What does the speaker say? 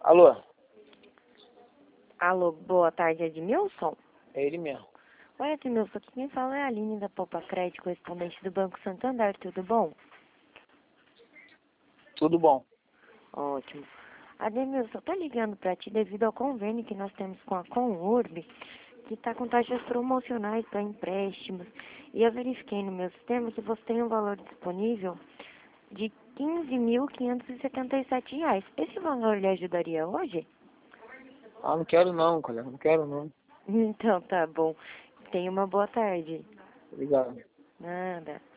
Alô? Alô, boa tarde, Edmilson? É ele mesmo. Oi, Edmilson, aqui quem fala é a Aline da Poupa Crédito, correspondente do Banco Santander, tudo bom? Tudo bom. Ótimo. Edmilson, eu tô ligando para ti devido ao convênio que nós temos com a Conurb, que está com taxas promocionais para empréstimos, e eu verifiquei no meu sistema que você tem um valor disponível de R$ 15.577. Esse valor lhe ajudaria hoje? Ah, não quero não, colega. Não quero não. Então tá bom. Tenha uma boa tarde. Obrigado. Nada.